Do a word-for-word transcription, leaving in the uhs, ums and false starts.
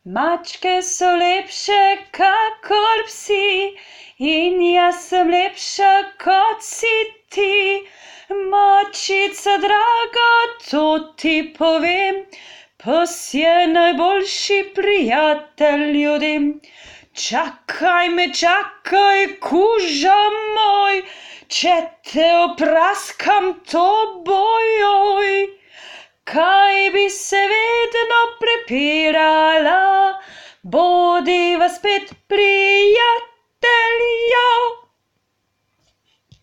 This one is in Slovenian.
Mačke so lepše kakor psi in jaz sem lepša kot si ti. Mačica draga, to ti povem, pes je najboljši prijatelj ljudem. Čakaj me, čakaj, kuža moj, če te opraskam toboj, oj. Kaj bi se vedno prepirala, bodiva spet pri